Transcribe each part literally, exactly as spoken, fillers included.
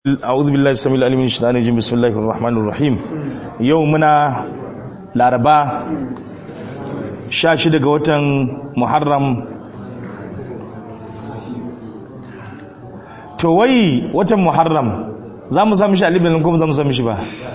أعوذ بالله السميع العليم من الشيطان الرجيم بسم الله الرحمن الرحيم يومنا لاربا شاشة daga watan Muharram to wai watan Muharram zamu sami shi alif da kuma zamu sami shi ba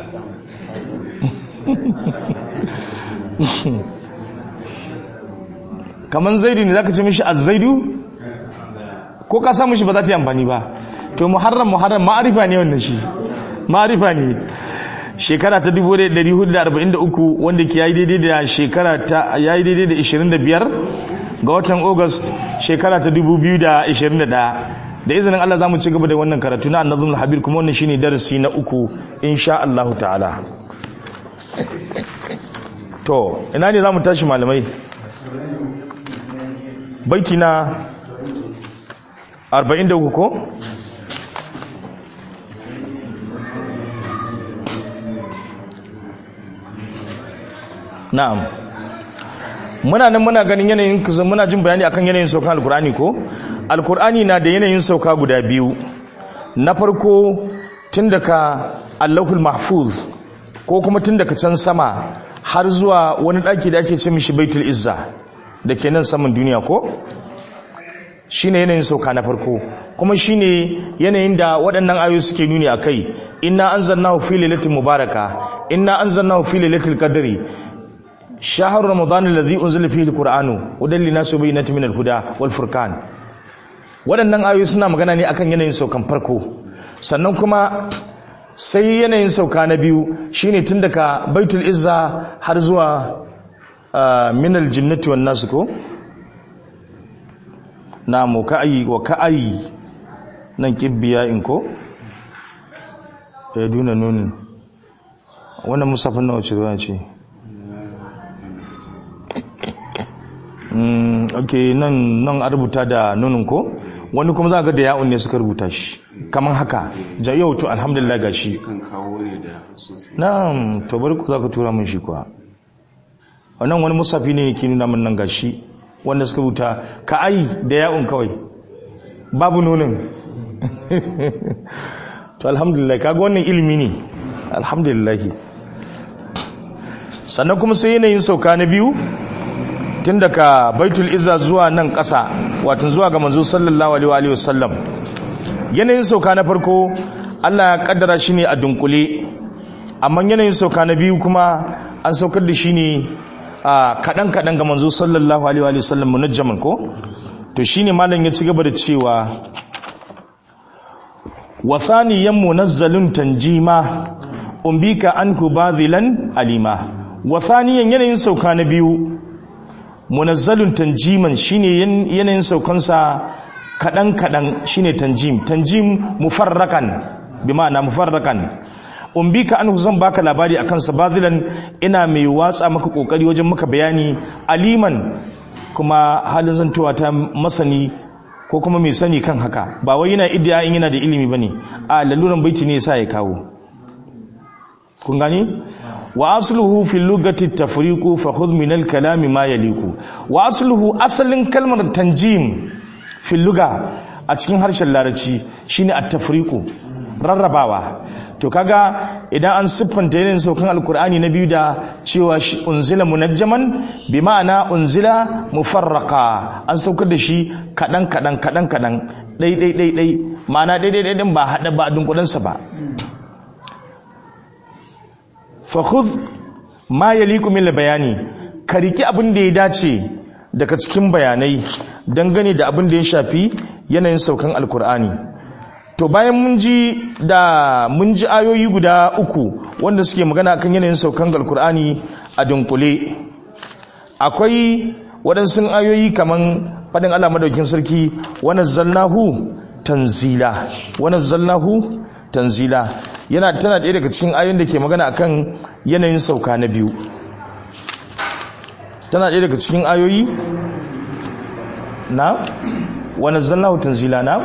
kaman zaidu ne zaka ce mishi az-zaidu ko ka samu shi ba za ta yi amfani ba to muharram muharram ma'arifa ne wannan shi ma'arifa ne shekara ta dubu ɗaya da ɗari hudu da arba'in da uku wanda ke yayi daidai da shekara ta yayi daidai da ishirin da biyar ga watan August shekara ta dubu biyu da ishirin da ɗaya da izinin Allah zamu ci gaba da wannan karatu na An-Nazmul Habir kuma wannan shine darasi na uku insha Allah ta'ala to ina ne zamu tashi malamai baiti na arba'in da uku ko na'am muna nan muna ganin yanayin muna jin bayani akan yanayin saukan alkur'ani ko alkur'ani na da yanayin sauka guda biyu na farko tun daga allahul mahfuz ko kuma tun daga can sama har zuwa wani daki da ake ce mishi baitul izza da ke nan saman duniya ko shine yanayin sauka na farko kuma shine yanayin da waɗannan ayoyi suke nuni akai inna anzalnahu fi lailatin mubaraka inna anzalnahu fi lailatul qadri shahar ramadan alladhi unzila fihi alqur'anu hudan linnas wa bayyinatin minal huda wal furqan wadannan ayoyi suna magana ne akan yanayin saukan farko sannan kuma sai yanayin sauka na biyu shine tun daga baitul izza har zuwa minal jinnati wan nas ko na mu ka'ayi wa ka'ayi nan kibbiya in ko ya duna nunin wannan musafin na wace ruwa ce ok nan nan a rubuta da nunin ko wani kuma za ga da ya'un ne suka rubuta shi kaman haka ja yau to alhamdulillah gashi na'am to bari ku za ka tura min shi kuwa wannan wani musafi ne yake nuna min nan gashi wanda suka rubuta ka ai da ya'un kawai babu nunin to alhamdulillah kaga wannan ilimi ne alhamdulillah sannan kuma sai yanayin sauka na biyu tun daga baitul izza zuwa nan ƙasa wato zuwa ga manzo sallallahu alaihi wa sallam yanayin sauka na farko Allah ya kaddara shi ne a dunkule amma yanayin sauka na biyu kuma an saukar da shi ne a kadan kadan ga manzo sallallahu alaihi wa sallam munajjaman ko to shine malam ya ci gaba da cewa wa thaniyan munazzalun tanjima umbika anku badilan alima wa thaniyan yanayin sauka na biyu munazzalun tanjiman shine yanayin saukansa kadan kadan shine tanjim tanjim mufarrakan bi ma'ana mufarrakan umbika an zan baka labari akan sabadilan ina mai watsa maka kokari wajen maka bayani aliman kuma halin zantowa ta masani ko kuma mai sani kan haka ba wai yana iddia in yana da ilimi bane a laluran baiti ne yasa ya kawo kun gani wa asluhu fil lugati tafriqu fa khudh min al kalam ma yaliku wa asluhu asalin kalmar tanjim fil luga a cikin harshen larabci shine at tafriqu rarrabawa to kaga idan an siffanta yanayin saukan alkur'ani na biyu da cewa unzila munajjaman bi ma'ana unzila mufarraqa an saukar da shi kadan kadan kadan kadan dai dai dai dai ma'ana dai dai dai din ba hada ba dunkulansa ba fa khudh ma yaliku min bayani ka riki abin da ya dace daga cikin bayanai dangane da abin da ya shafi yanayin saukan alkur'ani to bayan mun ji da mun ji ayoyi guda uku wanda suke magana kan yanayin saukan alkur'ani a dunkule akwai waɗansu ayoyi kaman faɗin Allah madaukin sarki wa nazzalnahu tanzila wa nazzalnahu tanzila yana tana ɗaya daga cikin ayoyin da ke magana akan yanayin sauka na biyu tana ɗaya daga cikin ayoyi na wa nazzalnahu tanzila na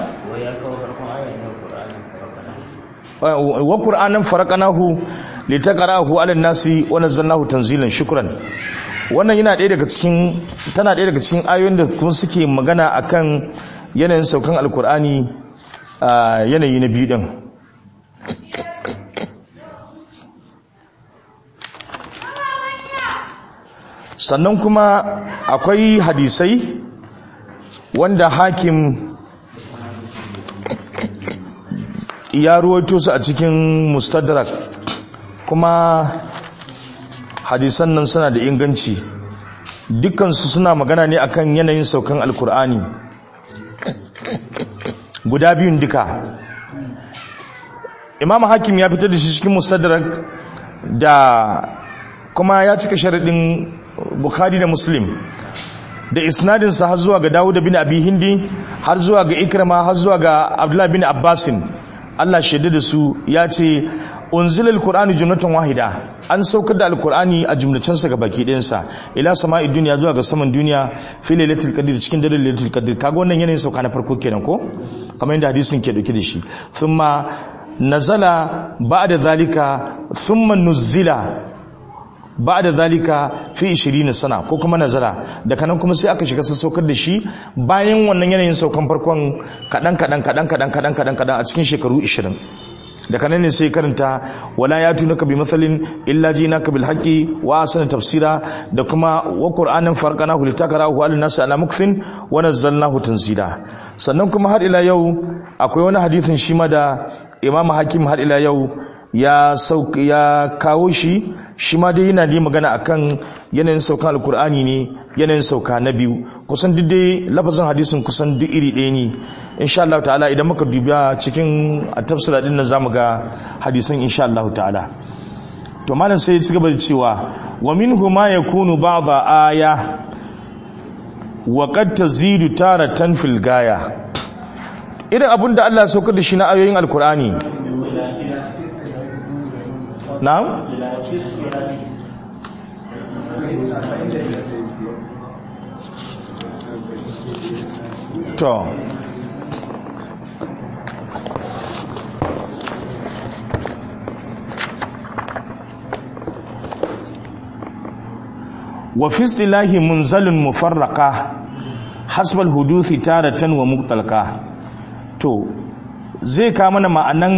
wa qur'anan faraqnahu litaqra'ahu 'ala an-nasi wa nazzalnahu tanzilan shukran wannan yana ɗaya daga cikin tana ɗaya daga cikin ayoyin da kuma suke magana akan yanayin saukan alqur'ani yanayi na biyu din sannan kuma akwai hadisai wanda hakim ya ruwaito su a cikin mustadrak kuma hadisan nan suna da inganci dukkansu suna magana ne akan yanayin saukan alkur'ani guda biyun duka. Imam Hakim ya fitar da shi cikin mustadrak da kuma ya cika sharadin Bukhari da Muslim da isnadinsa har zuwa ga Dawud bin Abi Hindi har zuwa ga Ikrama har zuwa ga Abdullah bin Abbasin Allah shaida da su ya ce unzilal qur'anu jumlatan wahida an saukar da alqur'ani a jumlacensa ga baki ɗayansa ila sama'i dunya zuwa ga saman duniya fi lailatul qadr cikin daren lailatul qadr kaga wannan yanayin sauka na farko kenan ko kamar yadda hadisin ke dauke da shi thumma nazala ba'da zalika thumma nuzila ba'da zalika fi ishirin sana ko kuma nazala daga nan kuma sai aka shiga sassaukar da shi bayan wannan yanayin saukan farkon kadan kadan kadan kadan kadan kadan kadan a cikin shekaru ishirin. daga nan ne sai karanta wala yatunaka bi mathalin illa jinaka bil haqqi wa asana tafsira da kuma wa qur'anan farqanahu litakarahu ala nas ala mukthin wa nazzalnahu tanzila. sannan kuma har ila yau akwai wani hadisin shi ma da Imam Hakim har ila yau ya sauka ya kawo shi shi ma dai yana da magana akan yanayin saukan alkur'ani ne yanayin sauka na biyu kusan duk dai lafazin hadisin kusan duk iri ɗaya ne insha Allah ta'ala idan muka dubiya cikin tafsira din nan zamu ga hadisan insha Allah ta'ala. to malam sai ya ci gaba da cewa wa minhu ma yakunu ba'dha aya wa qad tazidu taratan fil gaya irin abinda Allah ya saukar da shi na ayoyin alkur'ani na'am to wa fi istilahi munzalun mufarraqa hasbal huduthi taratan wa muqtalqa. to zai ka mana ma'anan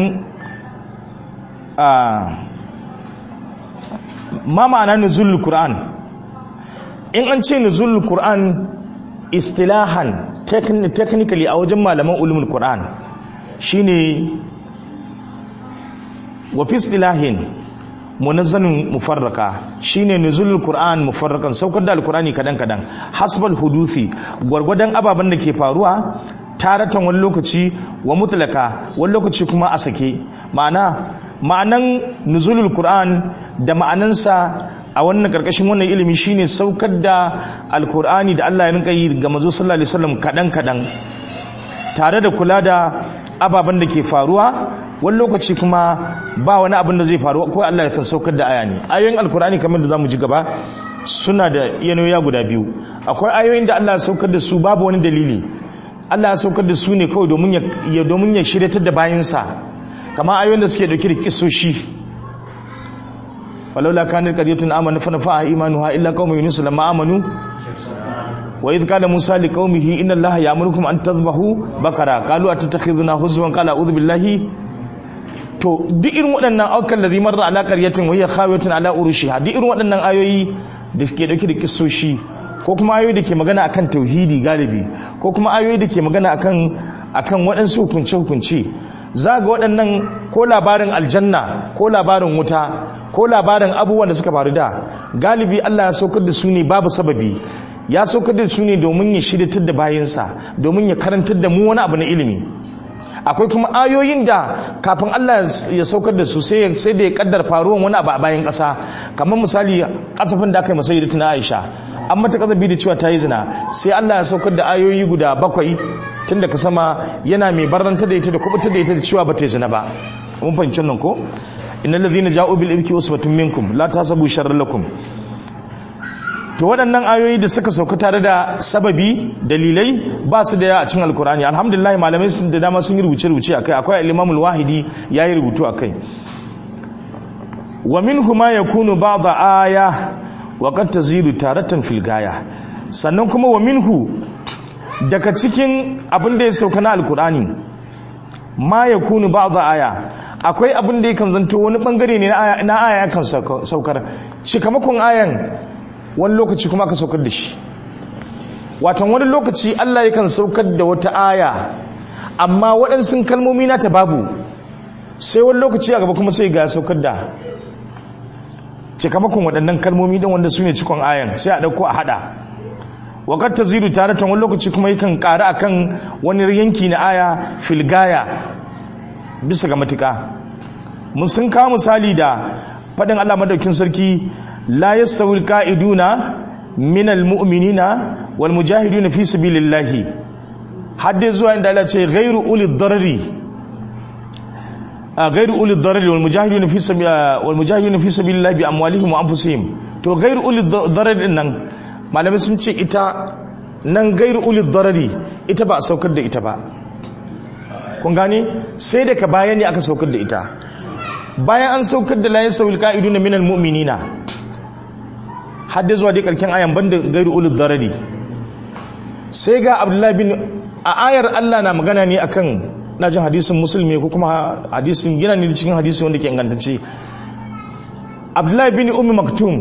a ma ma'ana nuzulul Qur'an. in an ce nuzulul Qur'an istilahan technically a wajen malaman ulumul Qur'an shine wa fi istilahin munazzalun mufarraka shine nuzulul Qur'an mufarrakan saukar da alqur'ani kadan kadan hasbal hudusi gwargwadon ababen da ke faruwa taratan wani lokaci wa mutlaka wani lokaci kuma a sake. ma'ana ma'anan nuzulul Qur'an da ma'anansa a wannan karkashin wannan ilimi shine saukar da alkur'ani da Allah ya rinka yi ga manzo sallallahu alaihi wasallam kadan kadan tare da kula da ababen da ke faruwa wani lokaci kuma ba wani abin da zai faru ko Allah ya kan saukar da aya ne. ayoyin alkur'ani kamar da zamu ji gaba suna da yanoya guda biyu. akwai ayoyin da Allah ya saukar da su babu wani dalili Allah ya saukar da su ne kawai domin ya domin ya shiryatar da bayinsa kamar ayoyin da suke dauke da kisoshi walaula kanat qaryatun amanu fa nafa'a imanuha illa qauma yunus lamma amanu wa idh qala musa liqaumihi inna allaha ya'murukum an tadhbahu bakara qalu atattakhidhuna huzwan qala a'udhu billahi. to duk irin waɗannan aukan ladhi marra ala qaryatin wa hiya khawiyatun ala urushiha duk irin waɗannan ayoyi da suke dauke da kisoshi ko kuma ayoyi da ke magana akan tauhidi galibi ko kuma ayoyi da ke magana akan akan waɗansu hukunce hukunce za ga waɗannan ko labarin aljanna ko labarin wuta ko labarin abubuwan da suka faru da galibi Allah ya saukar da su ne babu sababi ya saukar da su ne domin ya shiryatar da bayinsa domin ya karantar da mu wani abu na ilimi. akwai kuma ayoyin da kafin Allah ya saukar da su sai sai da ya kaddar faruwan wani abu a bayan ƙasa kamar misali kasafin da aka yi masa na Aisha an mata kazabi da cewa ta yi zina sai Allah ya saukar da ayoyi guda bakwai tun daga sama yana mai barranta da ita da kubutar da ita da cewa ba ta yi zina ba. mun fahimci nan ko innal ladhina ja'u bil ifki usbatun minkum la tasabu sharran lakum. to waɗannan ayoyi da suka sauka tare da sababi dalilai ba su da yawa a cikin alkur'ani alhamdulillah malamai sun da dama sun yi rubuce rubuce akai akwai al-imam al-wahidi yayi rubutu akai. wa minhu ma yakunu ba'd aya wa qad tazidu taratan fil gaya. sannan kuma wa minhu daga cikin abin da ya sauka na alkur'ani ma yakunu ba'd aya akwai abin da yakan zanto wani bangare ne na aya kan saukar cikamakon ayan wani lokaci kuma aka saukar da shi. Watan wani lokaci Allah yakan saukar da wata aya amma waɗansu kalmomi nata babu, sai wani lokaci a gaba kuma sai ga saukar da cikamakon waɗannan kalmomi ɗin wanda su ne cikon ayan, sai a ɗauko a haɗa. Wakar ta ziru tare ta wani lokaci kuma yakan ƙara akan wani yanki na aya filgaya bisa ga matuƙa. Mun sun kawo misali da faɗin Allah madaukin sarki la yastawil qa'iduna minal mu'minina wal mujahiduna fi sabilillahi, hadde zuwa inda Allah ce ghairu ulil darari ghairu ulil darari wal mujahiduna fi sabil wal mujahiduna fi sabilillahi bi amwalihim wa anfusihim. To ghairu ulil darari din nan malamai sun ce ita nan ghairu ulil darari ita ba a saukar da ita ba, kun gane, sai da ka bayan ne aka saukar da ita. Bayan an saukar da la yasawil qa'iduna minal mu'minina hadda zuwa dai karken ayan banda gairu ulul darari, sai ga Abdullahi bin a ayar Allah na magana ne akan najin hadisin musulmi ko kuma hadisin yana ne cikin hadisi wanda ke ingantacce. Abdullahi bin Ummi Maktum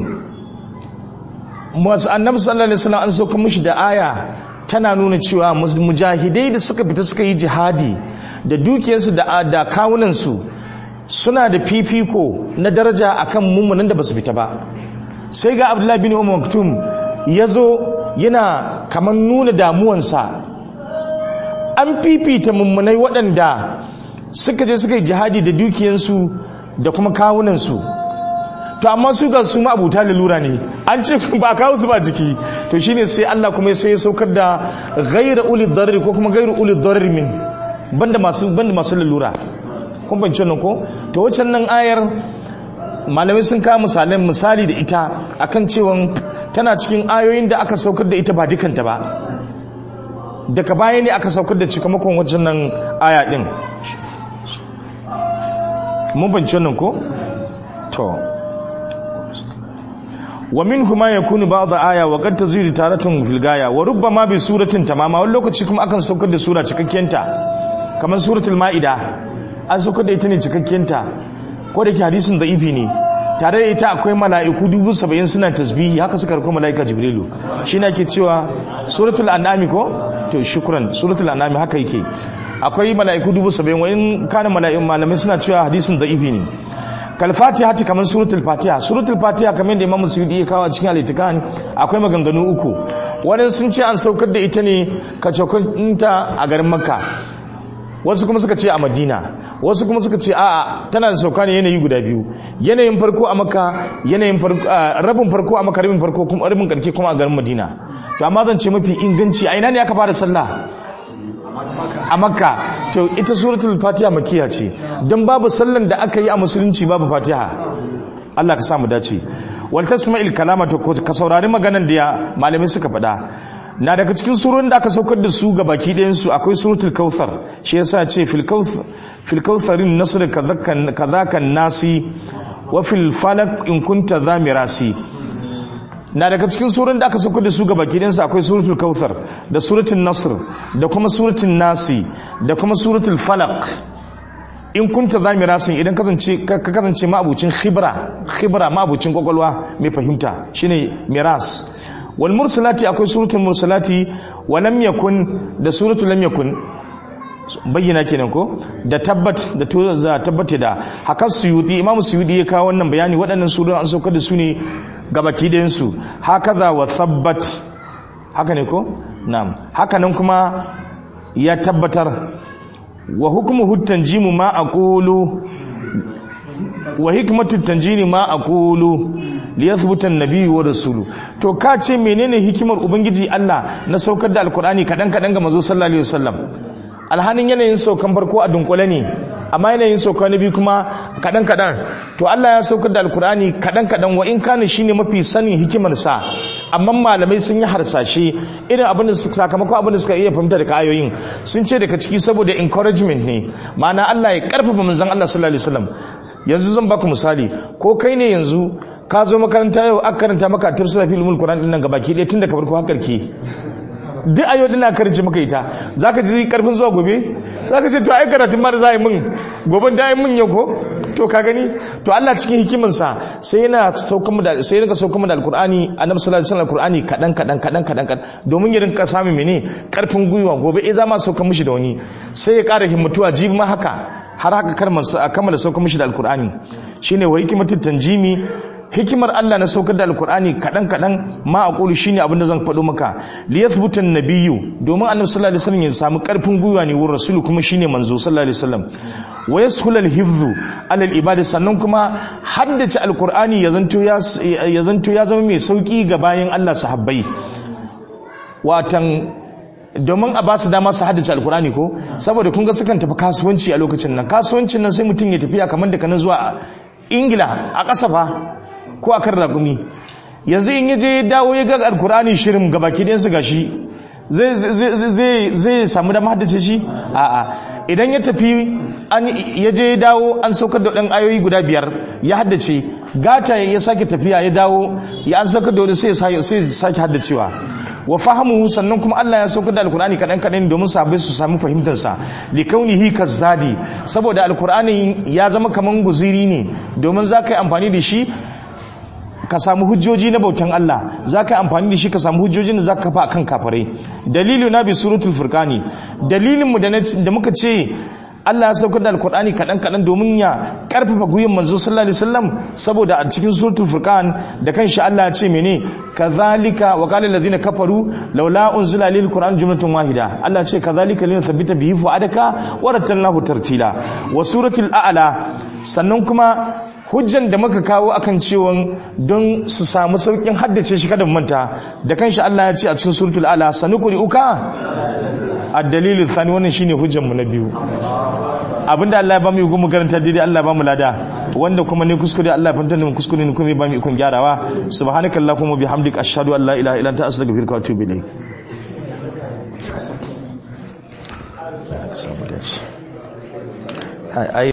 masu annabi sallallahu alaihi wasallam an sauka mishi da aya tana nuna cewa mujahidai da suka fita suka yi jihadi da dukiyarsu da da kawunansu suna da fifiko na daraja akan mummunan da basu fita ba. Sai ga Abdullahi bin Umar Maktum ya zo yana kamar nuna damuwansa, an fifita mummunai waɗanda suka je suka yi jihadi da dukiyansu da kuma kawunansu, to amma su ga su ma'abuta lalura ne, an ce ba kawo su ba jiki. To shine sai Allah kuma sai ya saukar da ghairu ulil darri ko kuma ghairu ulil darri min banda masu banda masu lalura. Kun bance nan ko? To waccan nan ayar malamai sun kawo misalan misali da ita akan cewa tana cikin ayoyin da aka saukar da ita ba dukanta ba, daga baya ne aka saukar da cikamakon waccan nan aya din. Mun bance nan ko? To wa minhu ma yakunu ba'd aya wa qad tazidu taratun fil gaya wa rubbama bi suratin tamama, wani lokaci kuma akan saukar da sura cikakkiyanta kamar suratul maida an saukar da ita ne cikakkiyanta, ko da ke hadisin da'ifi ne, tare da ita akwai mala'iku dubu saba'in suna tasbihi, haka suka rako mala'ika jibrilu, shi na ke cewa suratul an'ami ko? To shukran, suratul an'ami haka yake, akwai mala'iku dubu saba'in, wani kanin mala'in malamai suna cewa hadisin da'ifi ne. Kalfatiha ta kamar suratul fatiha, suratul fatiha kamar da imamu suyudi ya kawo a cikin al-itikan akwai maganganu uku, wani sun ce an saukar da ita ne kacokunta a garin makka, wasu kuma suka ce a madina, wasu kuma suka ce a'a tana da sauka ne yanayi guda biyu, yanayin farko a makka, yanayin farko rabin farko a makka, rabin farko kuma rabin karke kuma a garin madina. To amma zan ce mafi inganci a ina ne aka fara sallah? A makka. To ita suratul fatiha makkiya ce, don babu sallan da aka yi a musulunci babu fatiha. Allah ka samu dace. Wal tasma'il kalama, to ka saurari maganar da malamai suka faɗa. Na daga cikin surun da aka saukar da su ga baki ɗayansu akwai suratul kautsar, shi yasa ce fil kautsarin nasr kadhakan nasi wa fil falak in kunta zamirasi. Na daga cikin surun da aka saukar da su ga baki ɗayansu akwai suratul kautsar da suratul nasr da kuma suratul nasi da kuma suratul falak in kunta zamirasin, idan ka kasance ma'abucin khibra khibra ma'abucin kwakwalwa mai fahimta shine miras. Wal mursalati akwai suratul mursalati wa lam yakun da suratul lam yakun bayyana kenan ko, da tabbat da to za tabbata da haka suyuti imam suyuti ya kawo wannan bayani, waɗannan surun an saukar da su ne gabaki ɗayan su, hakaza wa thabbat, haka ne ko? Na'am, haka nan kuma ya tabbatar wa hukmuhu tanjimu ma aqulu wa hikmatu tanjini ma aqulu li yathbuta an-nabiy wa rasulu. To ka ce menene hikimar ubangiji Allah na saukar da alqur'ani kadan kadan ga manzo sallallahu alaihi wasallam, alhanin yanayin saukan farko a dunkule ne, amma yanayin sauka na biyu kuma kadan kadan. To Allah ya saukar da alqur'ani kadan kadan, wa in kana shine mafi sanin hikimar sa, amma malamai sun yi harsashe irin abin da sakamakon abin da suka iya fahimta daga ayoyin, sun ce daga ciki saboda encouragement ne, ma'ana Allah ya karfafa manzon Allah sallallahu alaihi wasallam. Yanzu zan baku misali, ko kai ne yanzu ka zo makaranta yau aka karanta maka tafsir fil mulk Qur'an din nan gabaki ɗaya tun daga farko har karke, duk ayo dina karance maka ita zaka ji karfin zuwa gobe zaka ce to ai karatun ma da zai mun goben da ai mun yau ko to ka gani to Allah cikin hikiminsa sai yana saukar mu da sai yana saukar mu da alqur'ani annabi sallallahu alaihi wasallam alqur'ani kadan kadan kadan kadan kadan domin ya rinka samu mene karfin gwiwa gobe eh za ma saukar mishi da wani sai ya ƙara himmatuwa jibi ma haka har haka kalmar sa kammala saukar mishi da alqur'ani shine wa hikmatut tanjimi hikimar Allah na saukar da alkur'ani kadan kadan ma aqulu shine abin da zan faɗo maka li yathbuta an-nabiyyu domin annabi sallallahu alaihi wasallam ya samu karfin gwiwa ne wurin rasulu kuma shine manzo sallallahu alaihi wasallam wa yashul al-hifdhu ala al-ibadi sannan kuma haddace alkur'ani ya zanto ya ya zanto ya zama mai sauki ga bayan Allah sahabbai watan domin a ba su dama su haddace alkur'ani ko saboda kun ga sukan tafi kasuwanci a lokacin nan kasuwancin nan sai mutum ya tafiya kamar da kana zuwa Ingila a ƙasa fa ko a kan ragumi yanzu in yaje dawo ya ga alkur'ani shirin gabaki ɗayansu gashi zai samu dama haddace shi a'a idan ya tafi an yaje ya dawo an saukar da ɗan ayoyi guda biyar ya haddace gata ya sake tafiya ya dawo ya an saukar da wani sai ya sake haddacewa wa fahimu sannan kuma Allah ya saukar da alkur'ani kaɗan kaɗan domin sahabbai su samu fahimtarsa li kaunihi kazzadi saboda alkur'ani ya zama kaman guziri ne domin za ka yi amfani da shi ka samu hujjoji na bautan Allah za ka yi amfani da shi ka samu hujjojin da za ka kafa akan kafarai dalilu na bi suratul furqani dalilinmu da muka ce Allah ya saukar da alkur'ani kaɗan kaɗan domin ya ƙarfafa gwiwan manzo sallallahu alaihi wasallam saboda a cikin suratul furqan da kanshi Allah ya ce mene kazalika wa qala allazina kafaru laula unzila lil qur'an jumlatun wahida Allah ya ce kazalika linuthabbita bihi fu'adaka wa rattalnahu tartila wa suratul a'la sannan kuma hujjan da muka kawo akan cewa don su samu saukin haddace shi kada manta da kanshi Allah ya ce a cikin suratul ala sanukuri uka ad-dalil thani wannan shine hujjan mu na biyu abinda Allah ya bamu yi gumu garanta daidai Allah ya bamu lada wanda kuma ne kuskure Allah ya fahimtar da mu kuskure ne kuma ya bamu ikon gyarawa subhanakallahumma bihamdika ashhadu an la ilaha illa anta astaghfiruka wa atubu ilayk